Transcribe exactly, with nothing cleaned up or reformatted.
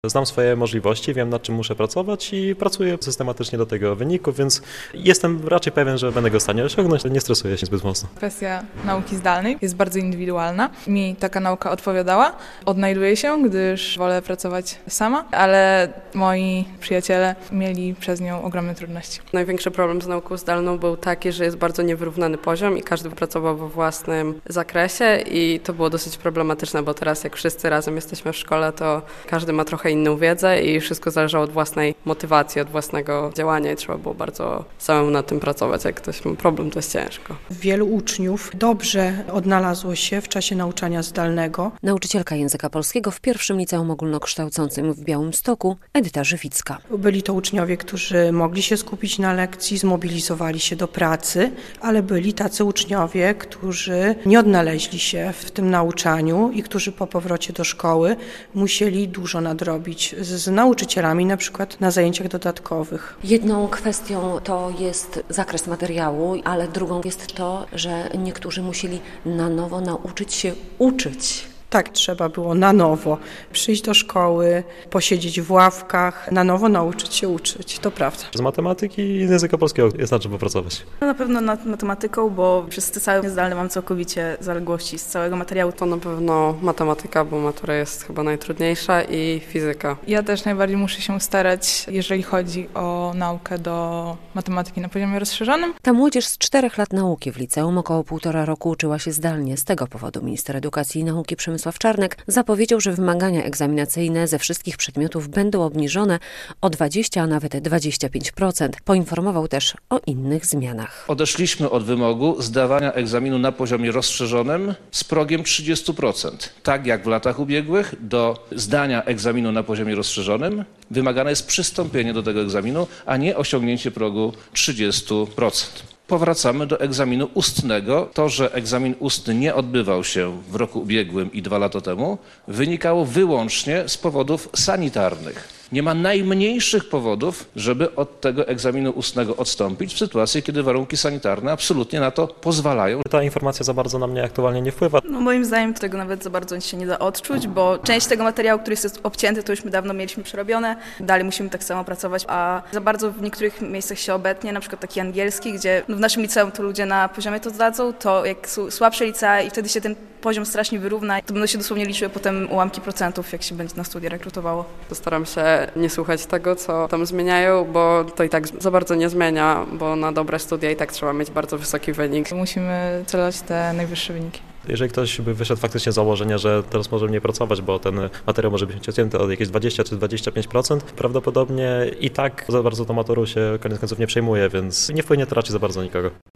Znam swoje możliwości, wiem nad czym muszę pracować i pracuję systematycznie do tego wyniku, więc jestem raczej pewien, że będę go w stanie osiągnąć, nie stresuję się zbyt mocno. Kwestia nauki zdalnej jest bardzo indywidualna. Mi taka nauka odpowiadała. Odnajduję się, gdyż wolę pracować sama, ale moi przyjaciele mieli przez nią ogromne trudności. Największy problem z nauką zdalną był taki, że jest bardzo niewyrównany poziom i każdy pracował we własnym zakresie i to było dosyć problematyczne, bo teraz jak wszyscy razem jesteśmy w szkole, to każdy ma trochę inną wiedzę i wszystko zależało od własnej motywacji, od własnego działania i trzeba było bardzo samemu nad tym pracować. Jak ktoś ma problem, to jest ciężko. Wielu uczniów dobrze odnalazło się w czasie nauczania zdalnego. Nauczycielka języka polskiego w pierwszym liceum ogólnokształcącym w Białymstoku, Edyta Żywicka. Byli to uczniowie, którzy mogli się skupić na lekcji, zmobilizowali się do pracy, ale byli tacy uczniowie, którzy nie odnaleźli się w tym nauczaniu i którzy po powrocie do szkoły musieli dużo nadrobić z, z nauczycielami, na przykład na zajęciach dodatkowych. Jedną kwestią to jest zakres materiału, ale drugą jest to, że niektórzy musieli na nowo nauczyć się uczyć. Tak, trzeba było na nowo przyjść do szkoły, posiedzieć w ławkach, na nowo nauczyć się uczyć, to prawda. Z matematyki i z języka polskiego jest nad czym popracować. Na pewno nad matematyką, bo przez te całe zdalne mam całkowicie zaległości z całego materiału. To na pewno matematyka, bo matura jest chyba najtrudniejsza i fizyka. Ja też najbardziej muszę się starać, jeżeli chodzi o naukę do matematyki na poziomie rozszerzonym. Ta młodzież z czterech lat nauki w liceum około półtora roku uczyła się zdalnie. Z tego powodu minister edukacji i nauki Przemysław Czarnek zapowiedział, że wymagania egzaminacyjne ze wszystkich przedmiotów będą obniżone o dwadzieścia, a nawet dwadzieścia pięć procent. Poinformował też o innych zmianach. Odeszliśmy od wymogu zdawania egzaminu na poziomie rozszerzonym z progiem trzydzieści procent. Tak jak w latach ubiegłych, do zdania egzaminu na poziomie rozszerzonym wymagane jest przystąpienie do tego egzaminu, a nie osiągnięcie progu trzydzieści procent. Powracamy do egzaminu ustnego. To, że egzamin ustny nie odbywał się w roku ubiegłym i dwa lata temu, wynikało wyłącznie z powodów sanitarnych. Nie ma najmniejszych powodów, żeby od tego egzaminu ustnego odstąpić w sytuacji, kiedy warunki sanitarne absolutnie na to pozwalają. Ta informacja za bardzo na mnie aktualnie nie wpływa. No moim zdaniem tego nawet za bardzo się nie da odczuć, bo część tego materiału, który jest obcięty, to już my dawno mieliśmy przerobione. Dalej musimy tak samo pracować, a za bardzo w niektórych miejscach się obetnie, na przykład taki angielski, gdzie no w naszym liceum to ludzie na poziomie to zdadzą, to jak słabsze licea i wtedy się ten poziom strasznie wyrówna, to będą się dosłownie liczyły potem ułamki procentów, jak się będzie na studia rekrutowało. Postaram się nie słuchać tego, co tam zmieniają, bo to i tak za bardzo nie zmienia, bo na dobre studia i tak trzeba mieć bardzo wysoki wynik. Musimy celować te najwyższe wyniki. Jeżeli ktoś by wyszedł faktycznie z założenia, że teraz może mniej pracować, bo ten materiał może być odcięty od jakieś dwadzieścia czy dwadzieścia pięć procent, prawdopodobnie i tak za bardzo tą maturą się koniec końców nie przejmuje, więc nie wpłynie to raczej za bardzo nikogo.